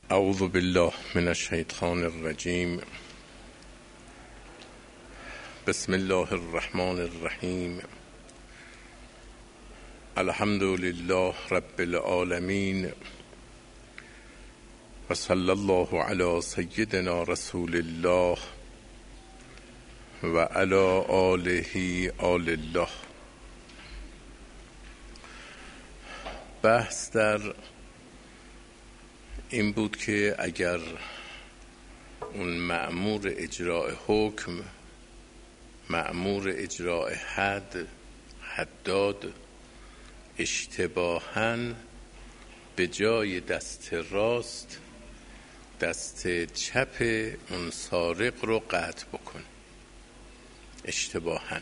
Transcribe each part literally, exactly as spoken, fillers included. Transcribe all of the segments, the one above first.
اعوذ بالله من الشیطان الرجیم. بسم الله الرحمن الرحیم. الحمد لله رب العالمین و صلی الله علی سیدنا رسول الله و علی آله آل الله. بحث در این بود که اگر اون مأمور اجراء حکم، مأمور اجراء حد، حداد، اشتباهاً به جای دست راست دست چپ اون سارق رو قطع بکن، اشتباهاً،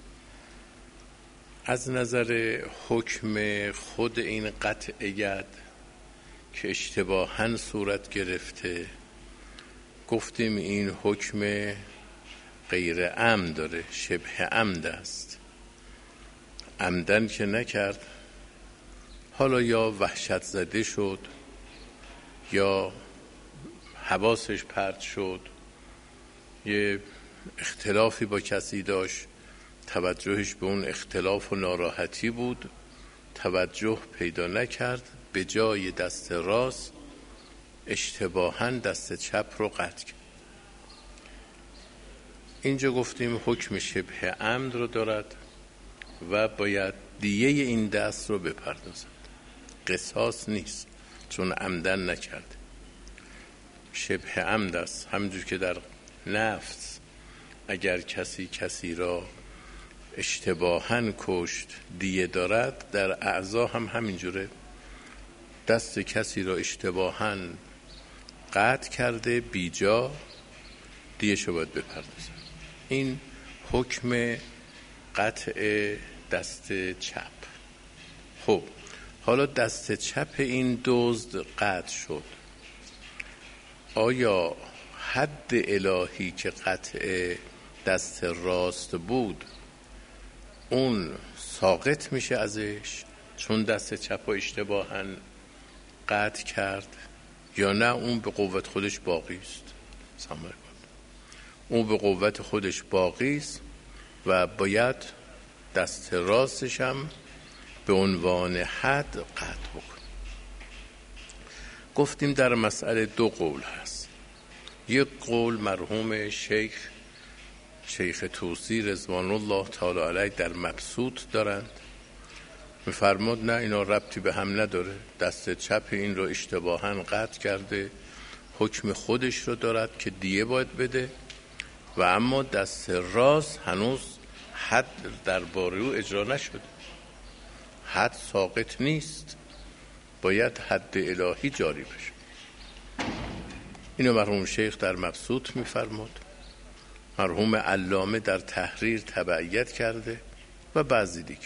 از نظر حکم خود این قطع ید که اشتباهاً صورت گرفته، گفتیم این حکم غیر عمد داره، شبه عمد است. عمدن که نکرد، حالا یا وحشت زده شد یا حواسش پرت شد، یه اختلافی با کسی داشت، توجهش به اون اختلاف و ناراحتی بود، توجه پیدا نکرد، به جای دست راست اشتباهاً دست چپ رو قطع کرد. اینجا گفتیم حکم شبه عمد رو دارد و باید دیه این دست رو بپردازد، قصاص نیست چون عمدن نکرد، شبه عمد است. همونجور که در نفس اگر کسی کسی را اشتباهاً کشت دیه دارد، در اعضا هم همینجوره، دست کسی را اشتباهاً قطع کرده بیجا دیه شو باید بپردازد. این حکم قطع دست چپ. خب حالا دست چپ این دزد قطع شد، آیا حد الهی که قطع دست راست بود اون ساقط میشه ازش چون دست چپ و اشتباهاً قطع کرد، یا نه اون به قوت خودش باقی است؟ اون به قوت خودش باقی است و باید دست راستش هم به عنوان حد قطع بکن. گفتیم در مسئله دو قول هست. یک قول مرحوم شیخ شیخ طوسی رضوان الله تعالی علیه در مبسوط دارند، میفرماد نه اینا ربطی به هم نداره، دست چپ این رو اشتباهاً قطع کرده، حکم خودش رو دارد که دیه باید بده، و اما دست راست هنوز حد درباره او اجرا نشده، حد ساقط نیست، باید حد الهی جاری بشه. اینو مرحوم شیخ در مبسوط میفرماد، مرحوم علامه در تحریر تبعیت کرده و بعضی دیگه.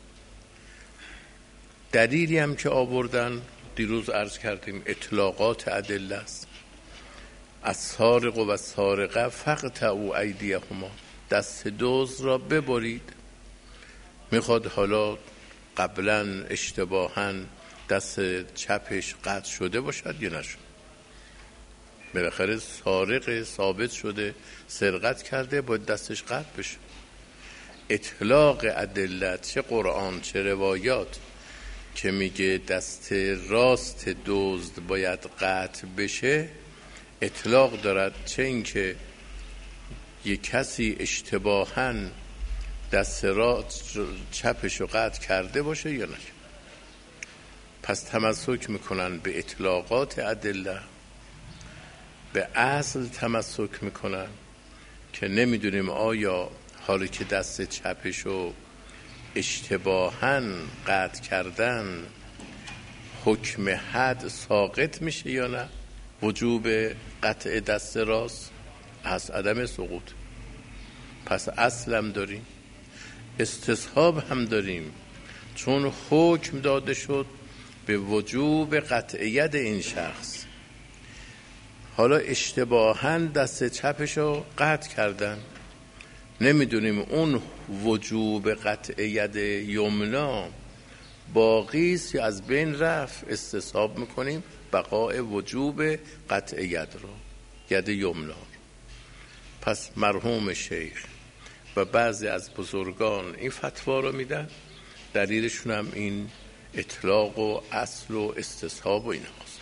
دلیلی هم که آوردن دیروز عرض کردیم اطلاقات ادله است. السارق و السارقه فاقطعوا ایدیهما، دست دزد را ببرید. میخواد حالا قبلا اشتباهاً دست چپش قطع شده باشد یا نشد، بالاخره سارق ثابت شده سرقت کرده، باید دستش قطع بشه. اطلاق ادله، چه قرآن چه روایات که میگه دست راست دزد باید قطع بشه، اطلاق دارد، چه اینکه یک کسی اشتباهاً دست راست چپش رو قطع کرده باشه یا نه. پس تمسک میکنن به اطلاقات ادله، به اصل تمسک میکنن که نمیدونیم آیا حالی که دست چپش رو اشتباهاً قطع کردن حکم حد ساقط میشه یا نه. وجوب قطع دست راست از عدم سقوط، پس اصل هم داریم، استصحاب هم داریم، چون حکم داده شد به وجوب قطع ید این شخص. حالا اشتباهاً دست چپش رو قطع کردن، نمیدونیم اون وجوب قطع ید یمنا باقی است یا از بین رفت، استصحاب میکنیم بقاء وجوب قطع ید را، ید یمنا. پس مرحوم شیخ و بعضی از بزرگان این فتوا رو میدن، دلیلشون هم این اطلاق و اصل و استصحاب و این هاست.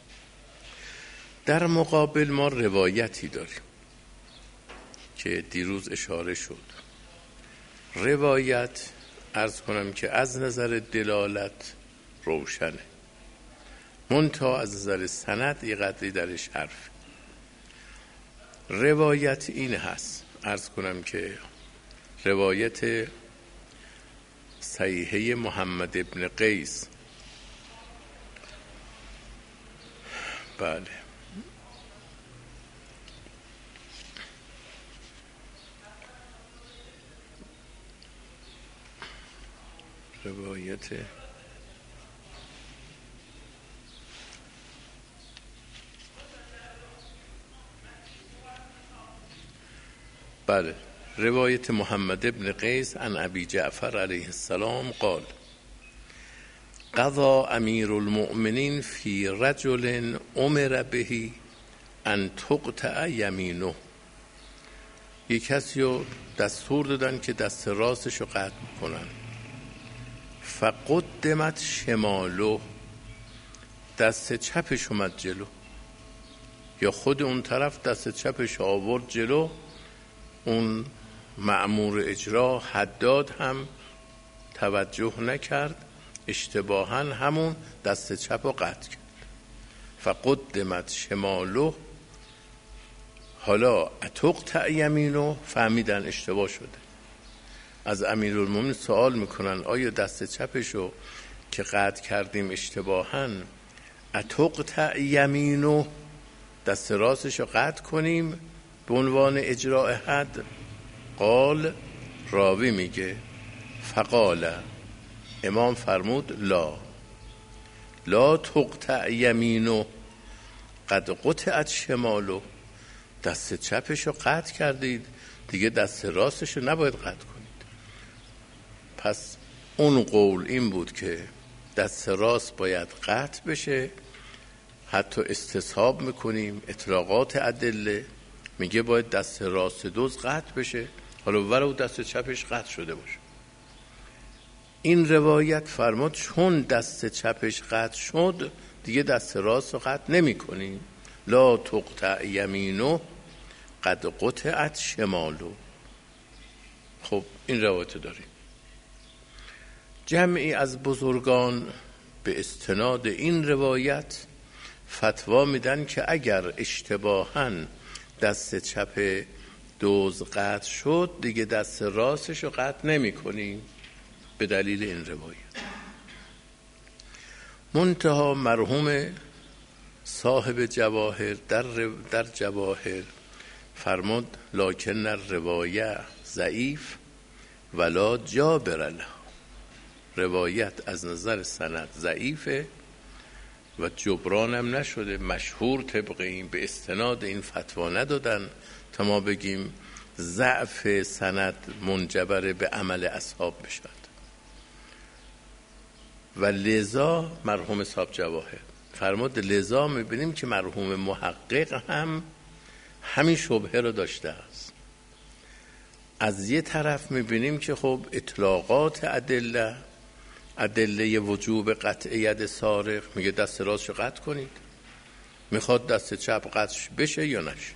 در مقابل ما روایتی داریم که دیروز اشاره شد. روایت عرض کنم که از نظر دلالت روشنه، منتها از نظر سند یه قدری درش حرف. روایت این هست، عرض کنم که روایت صحیحه محمد ابن قیس، بله، روایت بله روایت محمد ابن قیس عن ابی جعفر علیه السلام قال قضا امیر المؤمنین فی رجل امر به ان تقطع یمینه. یک کسی رو دستور دادن که دست راستش رو قطع کنن. فقدمت شماله، دست چپش اومد جلو، یا خود اون طرف دست چپش آورد جلو. اون مأمور اجرا حداد هم توجه نکرد، اشتباهاً همون دست چپ رو قطع کرد. فقدمت شماله، حالا اتقطع یمینه، فهمیدن اشتباه شده. از امیرالمومنین سوال میکنن آیا دست چپشو که قطع کردیم اشتباهاً اتقطع یمینه، دست راستشو قطع کنیم به عنوان اجراء حد؟ قال، راوی میگه فقال، امام فرمود لا لا تقطع یمینه قد قطعت شماله، دست چپشو قطع کردید دیگه دست راستشو نباید قطع کنید. پس اون قول این بود که دست راست باید قطع بشه، حتی استصحاب میکنیم اطلاقات ادله، میگه باید دست راست دوز قطع بشه، حالا ولو دست چپش قطع شده باشه. این روایت فرمود چون دست چپش قطع شد دیگه دست راست رو قطع نمی کنیم. لا تقطع یمینه قد قطعت شماله. خب این روایت داریم. جمعی از بزرگان به استناد این روایت فتوا میدن که اگر اشتباهاً دست چپ دوز قطع شد دیگه دست راستش رو قطع نمی کنیم به دلیل این روایت. منتها مرحوم صاحب جواهر در, در جواهر فرمود لکن الروایه ضعیف ولا جابر له، روایت از نظر سند ضعیفه و جبرانم نشده، مشهور طبق این به استناد این فتوا ندادن تا ما بگیم ضعف سند منجبر به عمل اصحاب بشد. و لذا مرحوم صاحب جواهر فرمود لذا میبینیم که مرحوم محقق هم همین شبهه رو داشته است. از یه طرف میبینیم که خب اطلاقات ادله، ادله وجوب قطع ید سارق میگه دست راستشو قطع کنید، میخواد دست چپ قطع بشه یا نشه.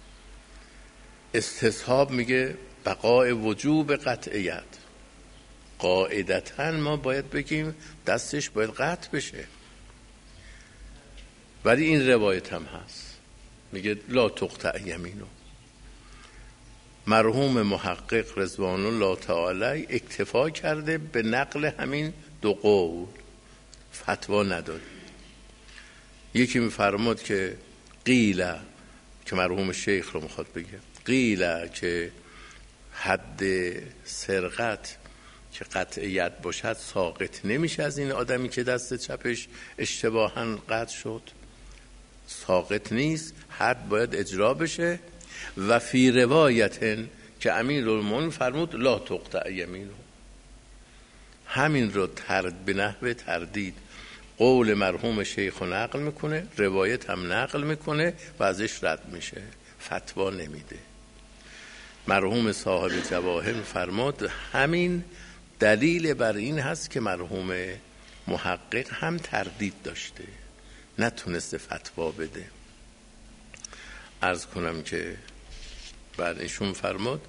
استصحاب میگه بقاء وجوب قطع ید، قاعدتاً ما باید بگیم دستش باید قطع بشه، ولی این روایت هم هست میگه لا تقطع یمینه. مرحوم محقق رضوان الله تعالی اکتفا کرده به نقل همین دو قول، فتوا نداره. یکی میفرماد که قیل، که مرحوم شیخ رو میخواد بگه، قیل که حد سرقت که قطع ید باشد ساقط نمیشه از این آدمی که دست چپش اشتباهاً قطع شد، ساقط نیست، حد باید اجرا بشه. و فی روایت که امیرالمومنین فرمود لا تقطع یمینه، همین رو ترد به نحو تردید قول مرحوم شیخ رو نقل میکنه، روایت هم نقل میکنه و ازش رد میشه، فتوا نمیده. مرحوم صاحب جواهر فرماد همین دلیل بر این هست که مرحوم محقق هم تردید داشته، نتونسته فتوا بده. عرض کنم که بعد ایشون فرماد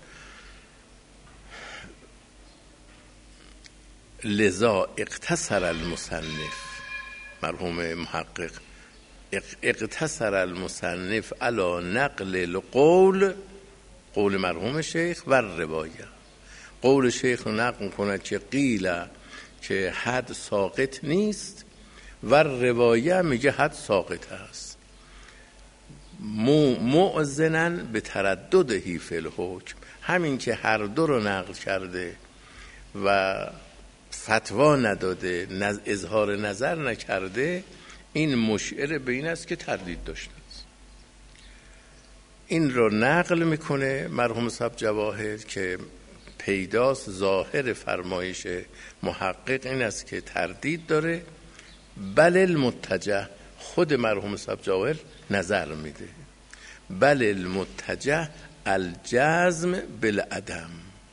لذا اقتصر المصنف، مرحوم محقق اقتصر المصنف علی نقل القول، قول مرحوم شیخ و روایه، قول شیخ رو نقل کنه که قیل که حد ساقط نیست و روایه میگه حد ساقط هست، مؤذنن به ترددهی فی الحکم، همین که هر دو رو نقل کرده و فتوا نداده، اظهار نظر نکرده، این مشعر به این است که تردید داشته است. این رو نقل میکنه مرحوم صاحب جواهر که پیداست ظاهر فرمایش محقق این است که تردید داره. بل المتجه، خود مرحوم صاحب جواهر نظر میده، بل المتجه الجزم بالعدم،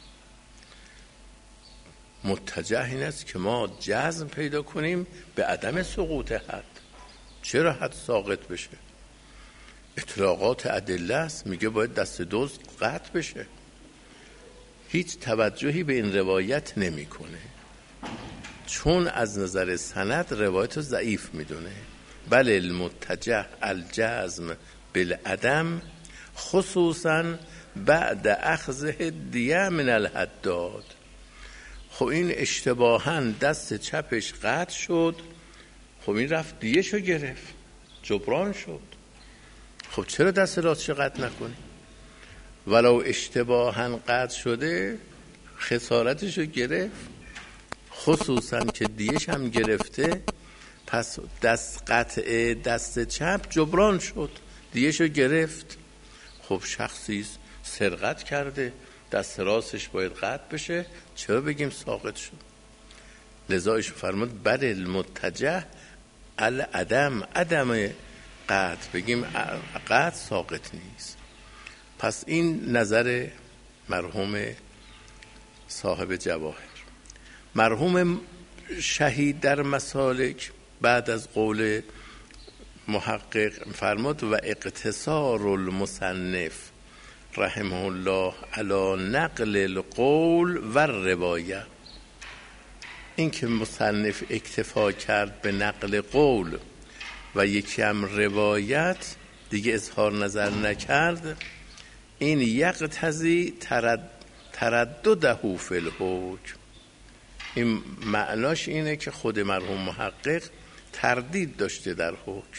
متجه این است که ما جزم پیدا کنیم به عدم سقوط حد. چرا حد ساقط بشه؟ اطلاقات ادله است، میگه باید دست دزد قطع بشه، هیچ توجهی به این روایت نمیکنه، چون از نظر سند روایت رو ضعیف میدونه. بل المتجه الجزم بالعدم خصوصا بعد اخذ هدیه من الحداد. خب این اشتباهاً دست چپش قطع شد، خب این رفت دیهشو گرفت، جبران شد. خب چرا دست راستش قطع نکنی؟ ولو اشتباهاً قطع شده خسارتشو گرفت، خصوصاً که دیهش هم گرفته، پس دست قطع دست چپ جبران شد، دیهشو گرفت. خب شخصی سرقت کرده، دست راستش باید قطع بشه، چرا بگیم ساقط شد؟ لذا ایشون فرمود بل المتجه العدم، عدم قطع، بگیم قطع ساقط نیست. پس این نظر مرحوم صاحب جواهر. مرحوم شهید در مسالک بعد از قول محقق فرمود و اقتصار المصنف رحمه الله علی نقل القول و روایه، این که مصنف اکتفا کرد به نقل قول و یکی هم روایت، دیگه اظهار نظر نکرد، این یقتضی ترد تردده فی الحکم، این معناش اینه که خود مرحوم محقق تردید داشته در حکم.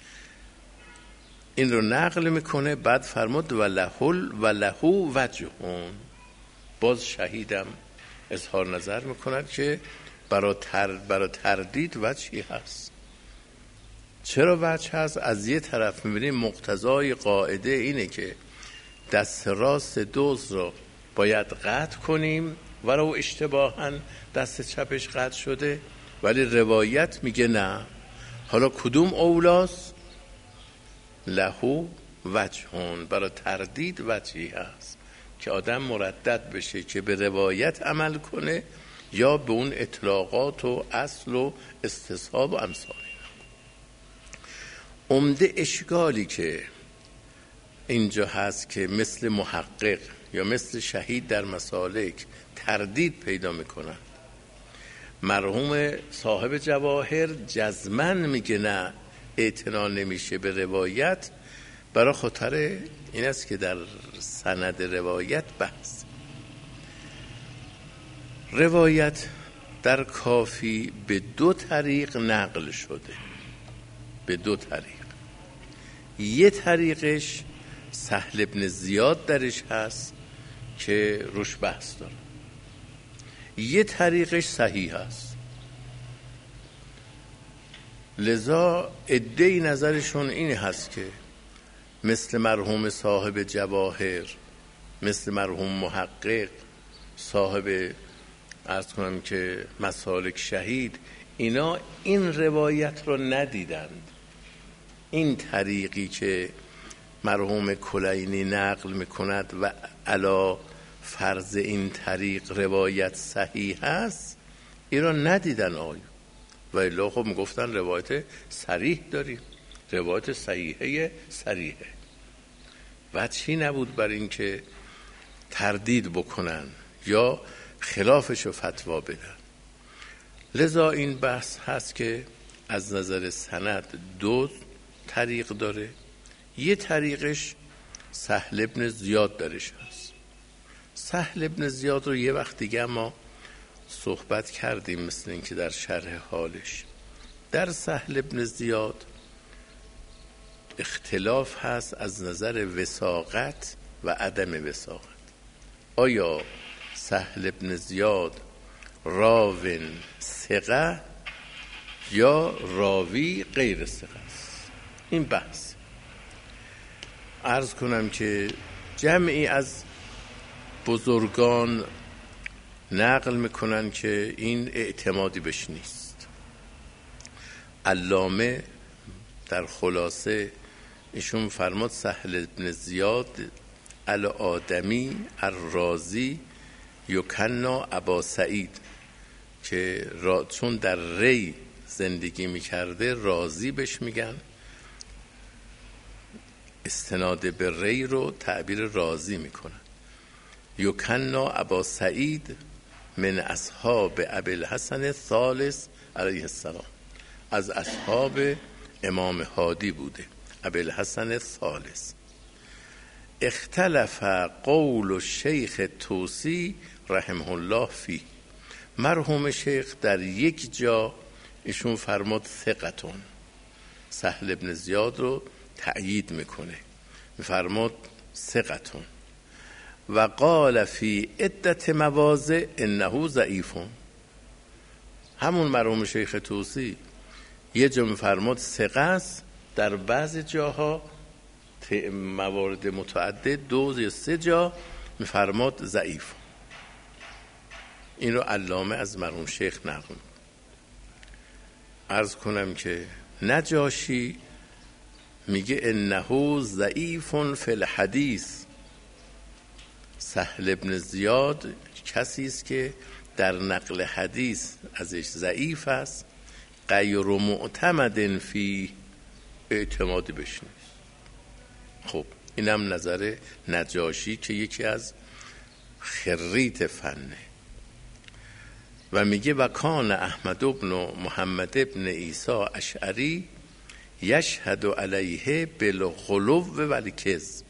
این رو نقل میکنه، بعد فرمود و لهول و لهو وجهون، باز شهیدم اظهار نظر میکند که برای تر برای تردید وجهی هست. چرا وجه هست؟ از یه طرف میبینیم مقتضای قاعده اینه که دست راست دزد رو باید قطع کنیم ولو اشتباهاً دست چپش قطع شده، ولی روایت میگه نه. حالا کدوم اولاست؟ لهو وجهون، برای تردید وجهی هست که آدم مردد بشه که به روایت عمل کنه یا به اون اطلاقات و اصل و استصحاب و امثال. عمده اشکالی که اینجا هست که مثل محقق یا مثل شهید در مسالک تردید پیدا میکنن، مرحوم صاحب جواهر جزمن میگه نه، اعتنا نمیشه به روایت، برای خاطر این است که در سند روایت بحث. روایت در کافی به دو طریق نقل شده، به دو طریق. یه طریقش سهل ابن زیاد درش هست که روش بحث داره، یه طریقش صحیح هست. لذا ادعی نظرشون این هست که مثل مرحوم صاحب جواهر، مثل مرحوم محقق صاحب عرض کنم که مسالک شهید، اینا این روایت رو ندیدند. این طریقی که مرحوم کلینی نقل میکند و علا فرض این طریق روایت صحیح هست، این رو ندیدن آقایون. و الا خب میگفتن روایت صریح داریم، روایت صحیحه صریحه. و چی نبود بر این که تردید بکنن یا خلافشو فتوا بدن. لذا این بحث هست که از نظر سند دو طریق داره. یه طریقش سهل ابن زیاد درش هست. سهل ابن زیاد رو یه وقت دیگه ما صحبت کردیم، مثل این که در شرح حالش. در سهل ابن زیاد اختلاف هست از نظر وثاقت و عدم وثاقت. آیا سهل ابن زیاد راون ثقه یا راوی غیر ثقه است؟ این بحث. عرض کنم که جمعی از بزرگان نقل میکنن که این اعتمادی بهش نیست. علامه در خلاصه ایشون فرماد سهل ابن زیاد الآدمی الرازی یکنا ابا سعید، که را چون در ری زندگی میکرده رازی بهش میگن، استناد به ری رو تعبیر رازی میکنن. یکنا ابا سعید من اصحاب ابی الحسن الثالث علیه السلام، از اصحاب امام هادی بوده، ابی الحسن الثالث. اختلف قول الشیخ توسی رحمه الله فی، مرحوم شیخ در یک جا ایشون فرمود ثقتون، سهل ابن زیاد رو تأیید میکنه، فرمود ثقتون. و قال فی عدت مواضع انه ضعیفون، همون مرحوم شیخ توسی یه جا فرمود ثقه است، در بعض جاها موارد متعدد دو یا سه جا میفرماد ضعیف. این رو علامه از مرحوم شیخ نقل. عرض کنم که نجاشی میگه انه ضعیف فی الحدیث، سهل ابن زیاد کسی است که در نقل حدیث ازش ضعیف است، غیر معتمد فی، اعتمادی بهش نیست. خب اینم نظر نجاشی که یکی از خریت فنه. و میگه و کان احمد ابن محمد ابن عیسی اشعری یشهد علیه بالغلو و الکذب.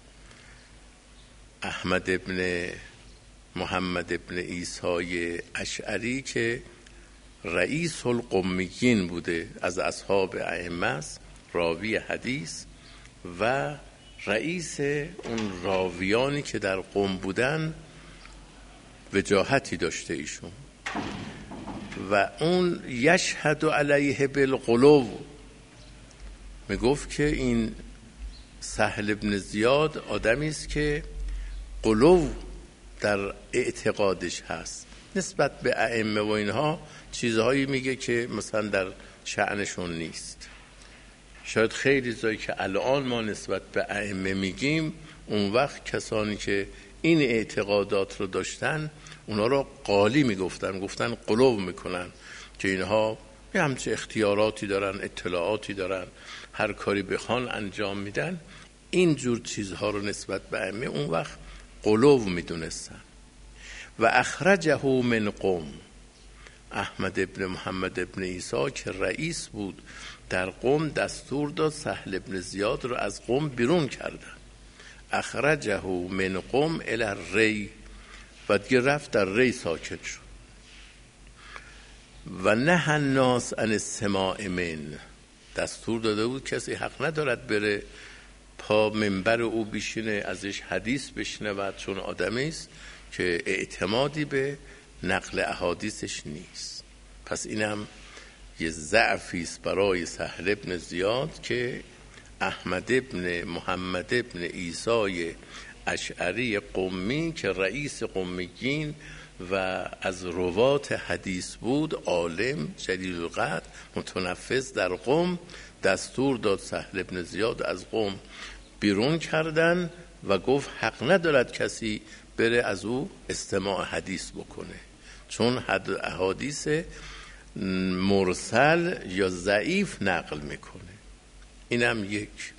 احمد ابن محمد ابن عیسی اشعری که رئیس القمیین بوده، از اصحاب ائمه است، راوی حدیث و رئیس اون راویانی که در قم بودن وجاهتی داشته ایشون. و اون یشهد علیه بالغلو، میگفت که این سهل ابن زیاد آدمی است که غلو در اعتقادش هست، نسبت به ائمه و اینها چیزهایی میگه که مثلا در شأنشون نیست. شاید خیلی چیزایی که الان ما نسبت به ائمه میگیم، اون وقت کسانی که این اعتقادات رو داشتن اونا رو قالی میگفتن، گفتن غلو میکنن که اینها یه همچه اختیاراتی دارن، اطلاعاتی دارن، هر کاری بخوان انجام میدن. این جور چیزها رو نسبت به ائمه اون وقت غلو میدونستن. و اخرجه من قم، احمد ابن محمد ابن عیسی که رئیس بود در قم دستور داد سهل ابن زیاد رو از قم بیرون کردن. اخرجه من قم الی ری، و دیگه رفت در ری ساکت شد. و نه الناس عن السماع من، دستور داده بود کسی حق ندارد بره پا منبر او بشینه ازش حدیث بشنود، چون آدمی است که اعتمادی به نقل احادیثش نیست. پس اینم یه ضعفی است برای سهل ابن زیاد که احمد ابن محمد ابن عیسی اشعری قمی که رئیس قمیین و از روات حدیث بود، عالم جلیل القدر متنفذ در قم، دستور داد سهل بن زیاد از قم بیرون کردن و گفت حق ندارد کسی بره از او استماع حدیث بکنه، چون احادیث مرسل یا ضعیف نقل میکنه. اینم یک.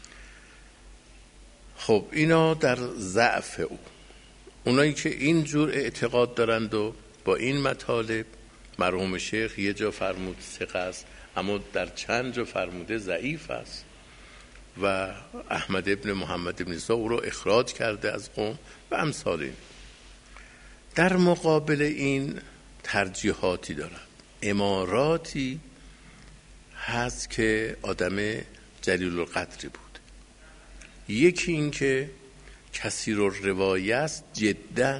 خب اینا در ضعف او. اونایی که اینجور اعتقاد دارند و با این مطالب، مرحوم شیخ یه جا فرمود ثقه است اما در چند جا فرموده ضعیف است و احمد ابن محمد ابن عیسی او رو اخراج کرده از قوم و امثال این. در مقابل این ترجیحاتی دارد، اماراتی هست که آدم جلیل القدری بود. یکی این که کثیر الروایه است، جداً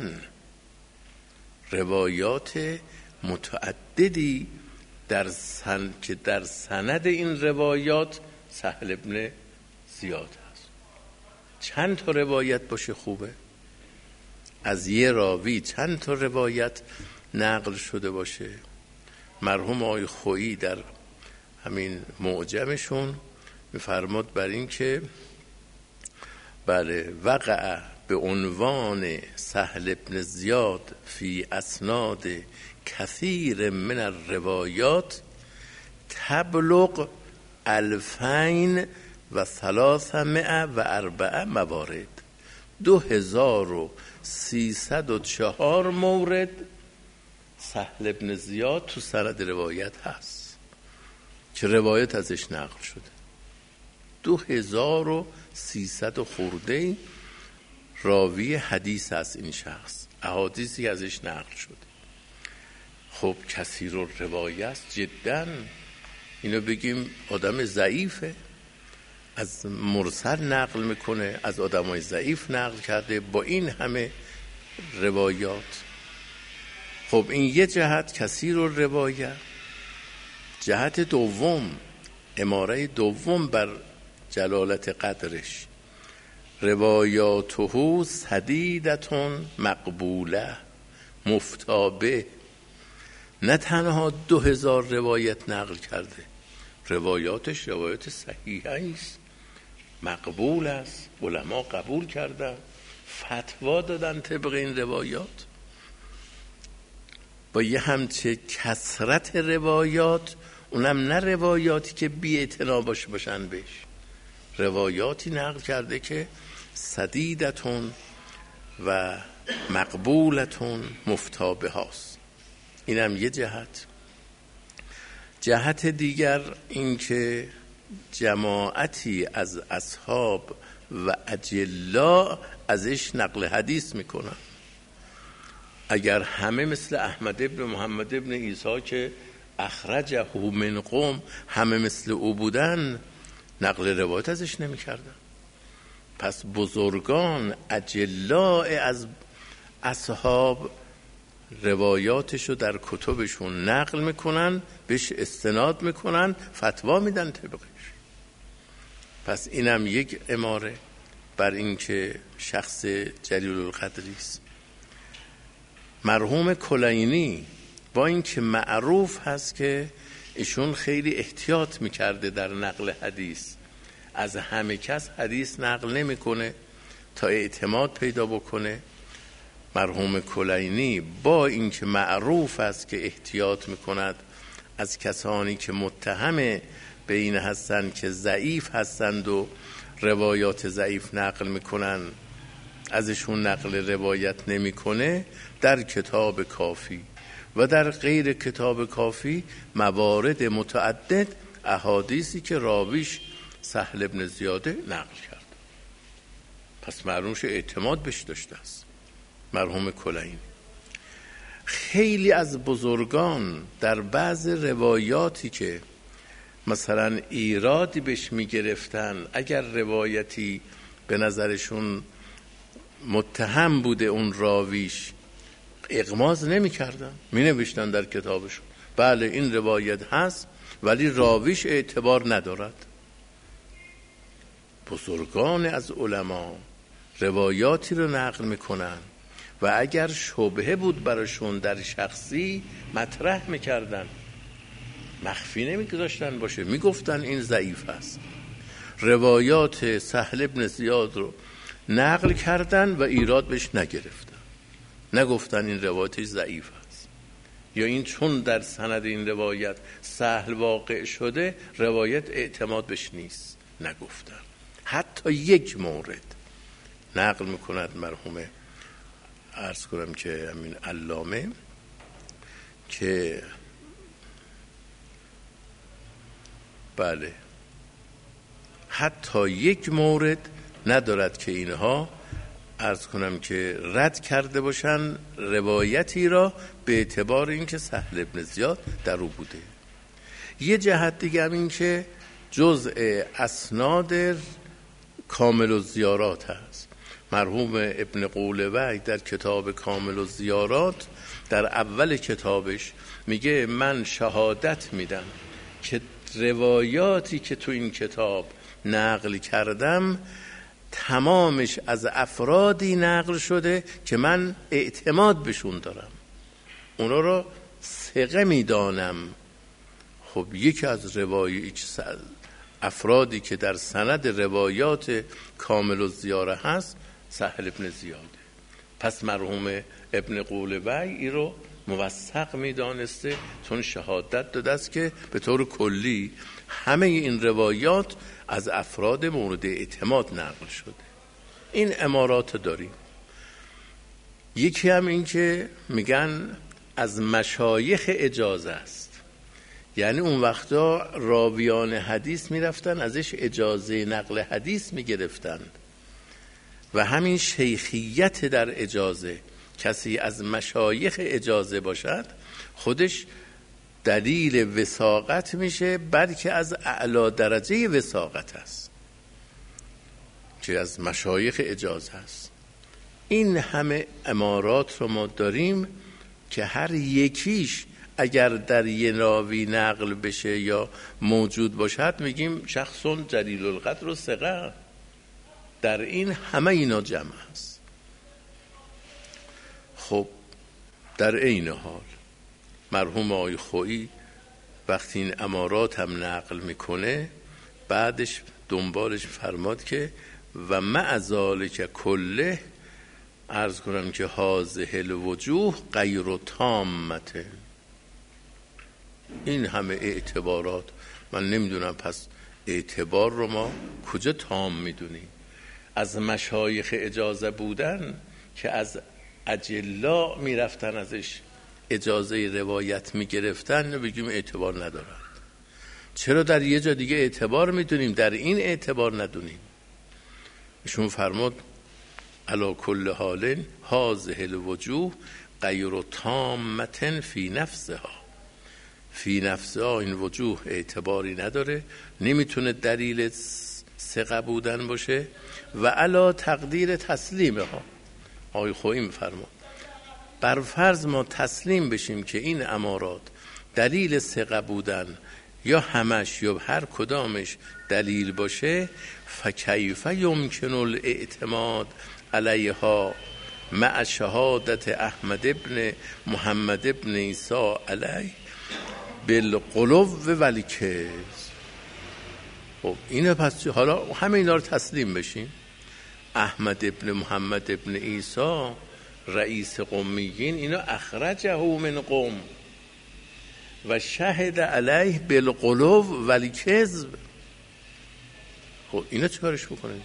روایات متعددی در سن... که در سند این روایات سهل ابن زیاد هست. چند تا روایت باشه خوبه، از یه راوی چند تا روایت نقل شده باشه. مرحوم آقای خویی در همین معجمشون میفرماد بر این که بله وقع به عنوان سهل ابن زیاد فی اسناد کثیر من الروایات تبلغ الفین و ثلاثمائه و اربعه موارد. دو هزار و سیصد و چهار مورد سهل ابن زیاد تو سند روایت هست که روایت ازش نقل شده. دو هزار و سیصد خورده راوی حدیث هست این شخص، احادیثی ازش نقل شده. خب کثیر الروایه است جدا، اینو بگیم آدم ضعیفه، از مرسل نقل میکنه، از آدمای ضعیف نقل کرده با این همه روایات. خب این یه جهت کثیر الروایه. جهت دوم، اماره دوم بر جلالت قدرش، روایاته سدیدتون مقبوله مفتابه. نه تنها دو هزار روایت نقل کرده، روایاتش روایت صحیحه است، مقبول است، علما قبول کردن، فتوا دادن طبق این روایات. با یه همچه کثرت روایات، اونم نه روایاتی که بی اعتنا باشه باشن بهش، روایاتی نقل کرده که سدیدتون و مقبولتون مفتابه هاست. اینم یه جهت. جهت دیگر این که جماعتی از اصحاب و اجلا ازش نقل حدیث میکنن. اگر همه مثل احمد ابن محمد ابن عیسی که اخرجه من قوم همه مثل او بودن، نقل روایت ازش نمی کردن. پس بزرگان اجلاء از اصحاب روایاتشو در کتبشون نقل میکنن، بهش استناد میکنن، فتوا میدن طبقش. پس اینم یک اماره بر این که شخص جلیل القدری است. مرحوم کلینی با این که معروف هست که ایشون خیلی احتیاط میکرده در نقل حدیث، از همه کس حدیث نقل نمیکنه تا اعتماد پیدا بکنه. مرحوم کلینی با این که معروف است که احتیاط میکند از کسانی که متهم به این هستند که ضعیف هستند و روایات ضعیف نقل میکنن، ازشون نقل روایت نمیکنه، در کتاب کافی و در غیر کتاب کافی موارد متعدد احادیثی که راویش سهل ابن زیاده نقل کرد. پس معلومش اعتماد بهش داشته است مرحوم کلینی. خیلی از بزرگان در بعض روایاتی که مثلا ایرادی بهش میگرفتن، اگر روایتی به نظرشون متهم بوده اون راویش، اغماض نمی کردن، می نوشتن در کتابشون بله این روایت هست ولی راویش اعتبار ندارد. بزرگان از علما روایاتی رو نقل میکنن و اگر شبهه بود براشون در شخصی مطرح میکردن، مخفی نمیگذاشتن باشه، میگفتن این ضعیف است. روایات سهل بن زیاد رو نقل کردن و ایراد بهش نگرفتن، نگفتن این روایتش ضعیف است یا این چون در سند این روایت سهل واقع شده روایت اعتماد بهش نیست، نگفتن. حتی یک مورد نقل میکند مرحوم عرض کنم که همین علامه که بله حتی یک مورد ندارد که اینها عرض کنم که رد کرده باشن روایتی را به اعتبار اینکه سهل ابن زیاد در او بوده. یه جهت دیگه هم این که جزء اسناد کامل الزیارات هست. مرحوم ابن قولوی در کتاب کامل الزیارات در اول کتابش میگه من شهادت میدم که روایاتی که تو این کتاب نقل کردم تمامش از افرادی نقل شده که من اعتماد بهشون دارم، اونا رو ثقه میدانم. خب یکی از روایات افرادی که در سند روایات کامل الزیاره هست سهل ابن زیاده. پس مرحوم ابن قولوی ای رو موثق میدانسته چون شهادت داده است که به طور کلی همه این روایات از افراد مورد اعتماد نقل شده. این امارات داریم. یکی هم این که میگن از مشایخ اجازه است، یعنی اون وقتا راویان حدیث میرفتن ازش اجازه نقل حدیث میگرفتند و همین شیخیت در اجازه، کسی از مشایخ اجازه باشد خودش دلیل وثاقت میشه، بلکه از اعلی درجه وثاقت است که از مشایخ اجازه است. این همه امارات رو ما داریم که هر یکیش اگر در یه راوی نقل بشه یا موجود باشد میگیم شخص جلیل القدر و ثقه. در این همه اینا جمع است. خب در این حال مرحوم آقای خویی وقتی این امارات هم نقل میکنه بعدش دنبالش فرماد که و مع ذالک کله عرض کنم که هذه الوجوه غیر تامه. این همه اعتبارات من نمیدونم پس اعتبار رو ما کجا تام میدونیم؟ از مشایخ اجازه بودن که از اجلا میرفتن ازش اجازه روایت میگرفتن بگیم اعتبار ندارند. چرا در یه جا دیگه اعتبار میدونیم در این اعتبار ندونیم؟ ایشون فرمود علی کل حال هذه الوجوه غیر تامه فی نفسها. فی نفسها این وجوه اعتباری نداره، نمیتونه دلیل ثقه بودن باشه و علی تقدیر تسلیمها. آقای خویی میفرماد بر فرض ما تسلیم بشیم که این امارات دلیل ثقه بودن یا همش یا هر کدامش دلیل باشه، فکیف یمکن الاعتماد علیها مع شهادت احمد ابن محمد ابن عیسی علیه بالقلو والکذب. خب اینه پس حالا همه اینا رو تسلیم بشیم. احمد ابن محمد ابن عیسی رئیس قمیین اینو اخرجه من قم و شهد علیه بالقلو والکذب. خب اینا چه کارش بکنید؟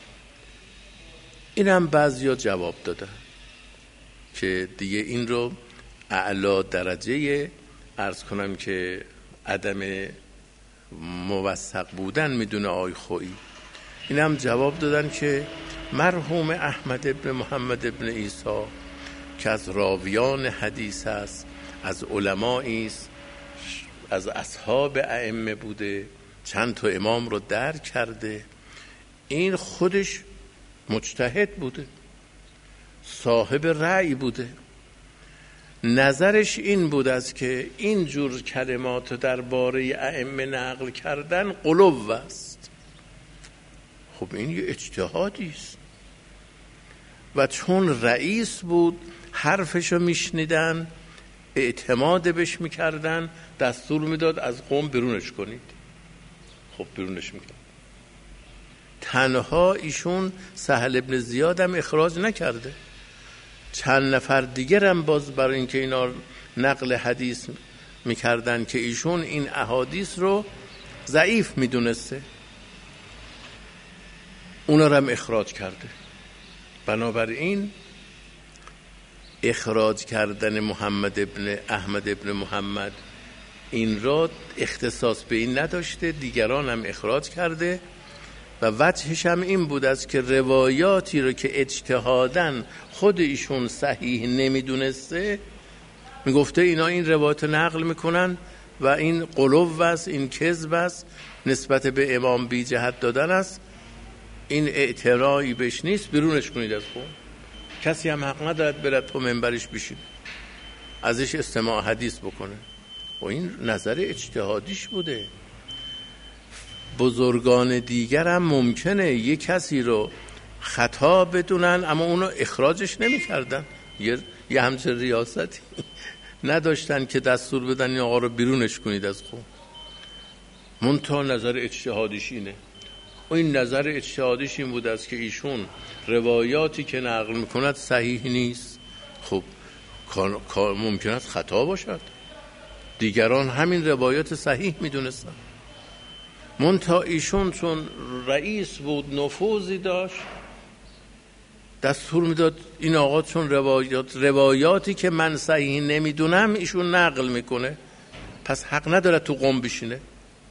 این هم بعضیا جواب دادن که دیگه این رو اعلی درجه عرض کنم که عدم موثق بودن میدونه آقای خویی. این هم جواب دادن که مرحوم احمد ابن محمد ابن عیسی که از راویان حدیث است، از علمایی است، از اصحاب ائمه بوده، چند تا امام رو درک کرده، این خودش مجتهد بوده، صاحب رأی بوده، نظرش این بود است که این جور کلمات درباره ائمه نقل کردن قلو است. خب این یه اجتهادی است و چون رئیس بود حرفشو میشنیدن، اعتماد بهش میکردن، دستور میداد از قوم بیرونش کنید. خب بیرونش میکرد. تنها ایشون سهل ابن زیاد هم اخراج نکرده، چند نفر دیگر هم باز برای اینکه اینا نقل حدیث میکردن که ایشون این احادیث رو ضعیف میدونسته، اونا رو هم اخراج کرده. بنابراین اخراج کردن محمد ابن احمد ابن محمد این را اختصاص به این نداشته، دیگران هم اخراج کرده و وجهش هم این بود است که روایاتی رو که اجتهاداً خود ایشون صحیح نمیدونسته میگفته اینا این روایت نقل میکنن و این قلوب است، این کذب است، نسبت به امام بی جهت دادن است، این اعتراعی بهش نیست، بیرونش کنید از خون. کسی هم حق ندارد برد تو منبرش بشید ازش استماع حدیث بکنه. و این نظر اجتهادیش بوده. بزرگان دیگر هم ممکنه یک کسی رو خطا بدونن اما اونو اخراجش نمی کردن، یه, یه همچه ریاستی نداشتن که دستور بدن این آقا رو بیرونش کنید از خون. منتها نظر اجتهادیش اینه. و این نظر اجتهادیش این بود است که ایشون روایاتی که نقل میکند صحیح نیست. خب ممکن است خطا باشد، دیگران همین روایات صحیح میدونستن، منتها ایشون چون رئیس بود نفوذی داشت دستور میداد این آقا چون روایات روایاتی که من صحیح نمیدونم ایشون نقل میکنه، پس حق نداره تو قم بشینه.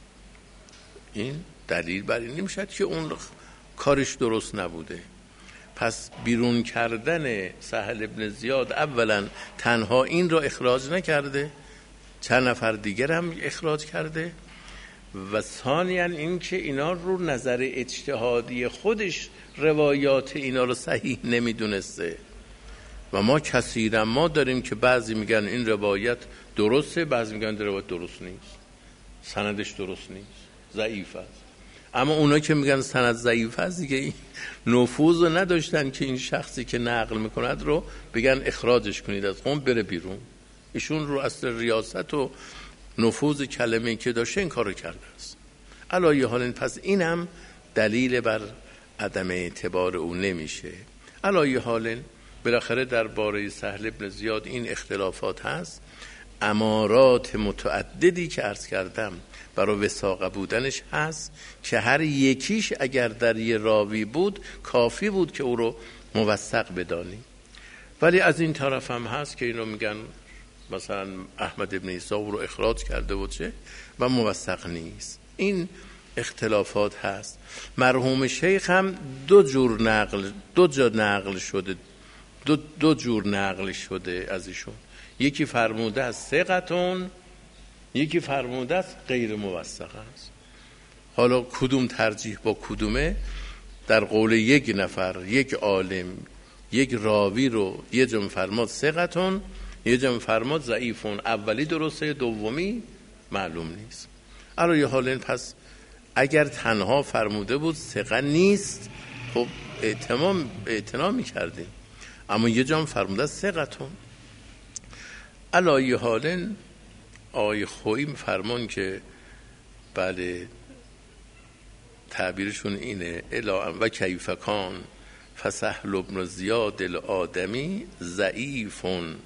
این دلیل بر این نمیشد که اون کارش درست نبوده. پس بیرون کردن سهل ابن زیاد اولا تنها این را اخراج نکرده، چند نفر دیگر هم اخراج کرده و ثانیاً این که اینا رو نظر اجتهادی خودش روایات اینا رو صحیح نمیدونسته. و ما کثیرا ما داریم که بعضی میگن این روایت درسته، بعضی میگن این روایت درست نیست، سندش درست نیست، ضعیف است. اما اونا که میگن سند ضعیف است دیگه نفوذ رو نداشتن که این شخصی که نقل میکند رو بگن اخراجش کنید از قوم بره بیرون. ایشون رو اصل ریاست و نفوذ کلمه‌ای که داشته این کارو کرده است. علی حال پس اینم دلیل بر عدم اعتبار او نمیشه. علی حال بالاخره درباره سهل ابن زیاد این اختلافات هست. امارات متعددی که عرض کردم برای وثاقه بودنش هست که هر یکیش اگر در یه راوی بود کافی بود که او رو موثق بدانی. ولی از این طرف هم هست که اینو میگن مثلا احمد ابن عیسی او رو اخراج کرده و چه و موثق نیست. این اختلافات هست. مرحوم شیخ هم دو جور نقل دو جا نقل شده دو, دو جور نقل شده از ایشون. یکی فرموده از ثقتون، یکی فرموده از غیر موثق است. حالا کدوم ترجیح با کدومه؟ در قول یک نفر، یک عالم، یک راوی رو یه جمع فرماد ثقتون، یه جمع فرماد ضعیفون. اولی درسته، دومی معلوم نیست. علی حال پس اگر تنها فرموده بود ثقه نیست خب اعتمام اعتنا می‌کردیم، اما یه جمع فرموده ثقتون. علی حال آقای خویی فرمان که بله تعبیرشون اینه الا و کیف کان فسهل ابن زیاد الآدمی ضعیف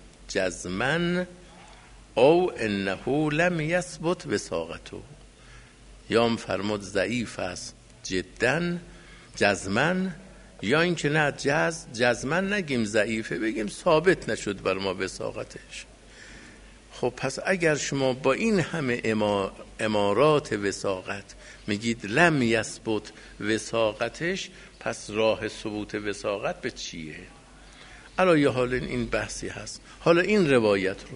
جزمن او انه لم یثبت وثاقته. یا هم فرمود ضعیف است جدا جزمن، یا اینکه نه جز جزمن نگیم ضعیفه بگیم ثابت نشد بر ما وثاقتش. خب پس اگر شما با این همه امارات وثاقت میگید لم یثبت وثاقتش، پس راه ثبوت وثاقت به چیه؟ علی حال این بحثی هست. حالا این روایت رو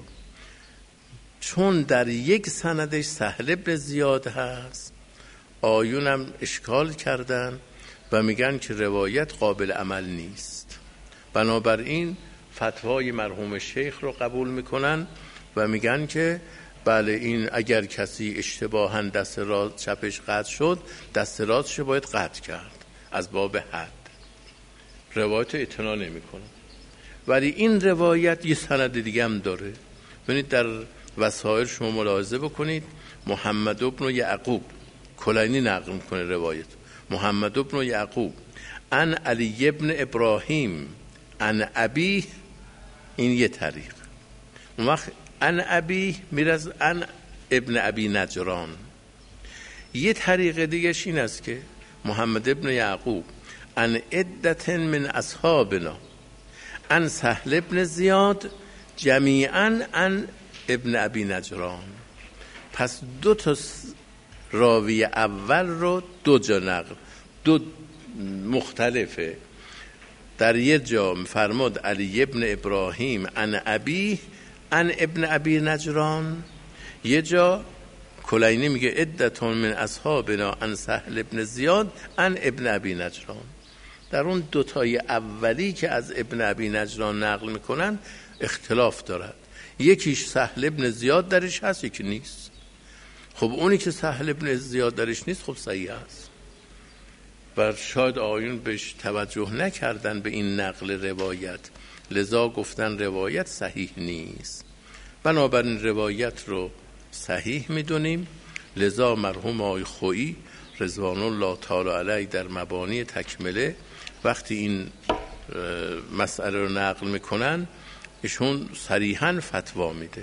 چون در یک سندش سهل ابن زیاد هست آیونم اشکال کردن و میگن که روایت قابل عمل نیست. بنابراین فتوای مرحوم شیخ رو قبول میکنن و میگن که بله این اگر کسی اشتباهاً دست راست چپش قطع شد، دست راستش باید قطع کرد از باب حد. روایت اعتنا نمیکنن. ولی این روایت یه سند دیگه هم داره. ببینید در وسائل شما ملاحظه بکنید، محمد ابن یعقوب کلینی نقل میکنه روایت، محمد ابن یعقوب ان علی ابن ابراهیم ان ابی، این یه طریق. اون وقت ان ابی میره از ان ابن ابی نجران. یه طریق دیگهش این است که محمد ابن یعقوب ان عدت من اصحابنا ان سهل ابن زیاد جمیعا ان ابن ابی نجران. پس دو تا راوی اول رو دو جا نقل، دو مختلفه. در یه جا فرمود علی ابن ابراهیم ان ابی ان ابن ابی نجران، یه جا کلینی میگه عدتون من اصحابنا ان سهل ابن زیاد ان ابن ابی نجران. در اون دوتای اولی که از ابن ابی نجران نقل میکنن اختلاف دارد، یکیش سهل ابن زیاد درش هست یکی نیست. خب اونی که سهل ابن زیاد درش نیست خب صحیح است و شاید آقایون بهش توجه نکردن به این نقل روایت، لذا گفتن روایت صحیح نیست. بنابراین روایت رو صحیح میدونیم. لذا مرحوم آقای خویی رضوان الله تعالی علیه در مبانی تکمله وقتی این مسئله رو نقل میکنن ایشون صریحاً فتوا میده،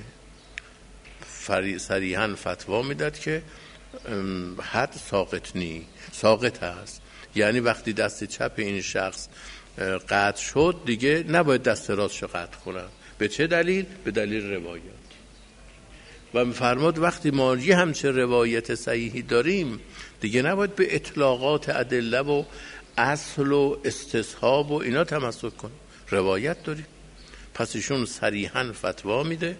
صریحاً فتوا میداد که حد ساقط نی، ساقط هست. یعنی وقتی دست چپ این شخص قطع شد دیگه نباید دست راستش قطع کنن. به چه دلیل؟ به دلیل روایت. و می‌فرماد وقتی ما یه همچه روایت صحیحی داریم دیگه نباید به اطلاقات ادله و اصل و استصحاب و اینا تمسک کنیم، روایت داریم. پس ایشون صریحاً فتوا میده،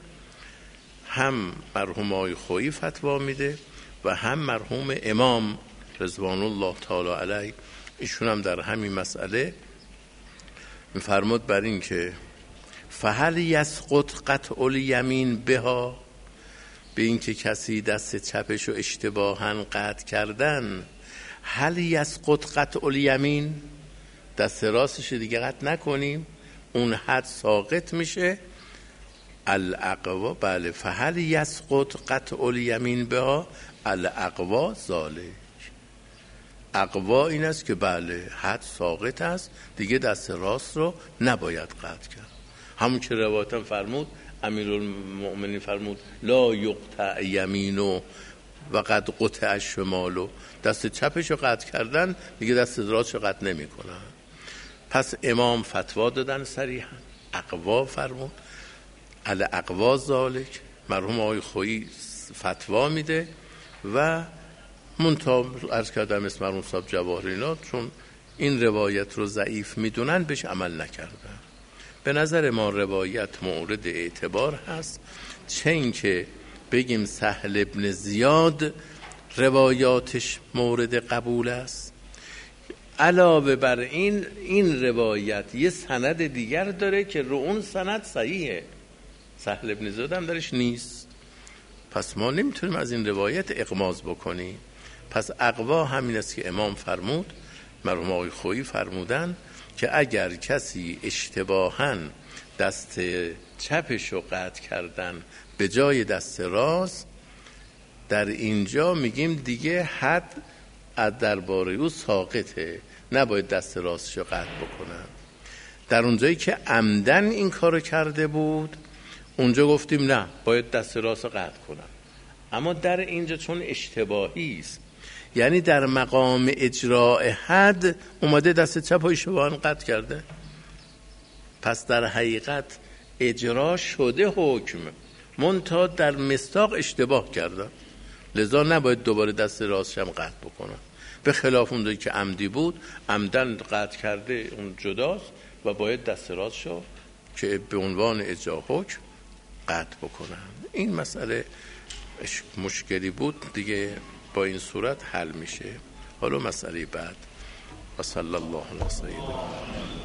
هم مرحوم آقای خویی فتوا میده و هم مرحوم امام رضوان الله تعالی علیه، ایشون هم در همین مسئله می‌فرماد بر این که فهل یسقط قطع الیمین بها، به این که کسی دست چپش رو اشتباهاً قطع کردن، هل یسقط قطع الیمین، دست راستش دیگه قطع نکنیم اون حد ساقط میشه. الاقوا، بله، فهل یسقط قطع الیمین بها الاقوا ذالک، اقوا این است که بله حد ساقط است دیگه دست راست رو نباید قطع کرد. همون که روایتم فرمود امیرالمؤمنین فرمود لا یقطع یمینو و قد قطع شمالو، دست چپش رو قطع کردن دیگه دست راستش رو قطع نمی کنن. پس امام فتوا دادن صریحا اقوا فرمود الاقوا ذالک. مرحوم آقای خویی فتوا میده و منتها عرض کردم اسم مرحوم صاحب جواهری اینا چون این روایت رو ضعیف میدونن بهش عمل نکردن. به نظر ما روایت مورد اعتبار هست، چه این که بگیم سهل ابن زیاد روایاتش مورد قبول است، علاوه بر این این روایت یه سند دیگر داره که رو اون سند صحیحه، سهل ابن زیاد هم درش نیست. پس ما نمیتونیم از این روایت اغماض بکنیم. پس اقوا همین است که امام فرمود، مرحوم آقای خویی فرمودن که اگر کسی اشتباهاً دست چپش رو قطع کردن به جای دست راست، در اینجا میگیم دیگه حد از درباره او ساقطه، نباید دست راستش رو قطع بکنن. در اونجایی که عمدن این کارو کرده بود اونجا گفتیم نه باید دست راست رو قطع کنن. اما در اینجا چون اشتباهی است، یعنی در مقام اجراء حد اومده دست چپ و اشتباهاً قطع کرده، پس در حقیقت اجرا شده حکم، منتها در مصداق اشتباه کرده، لذا نباید دوباره دست راستش هم قطع بکنه. به خلاف اون که عمدی بود عمدن قطع کرده اون جداست و باید دست راستش که به عنوان اجرا حکم قطع بکنن. این مسئله مشکلی بود دیگه، با این صورت حل میشه. حالا مسئله بعد و صلی الله علیه و سیدنا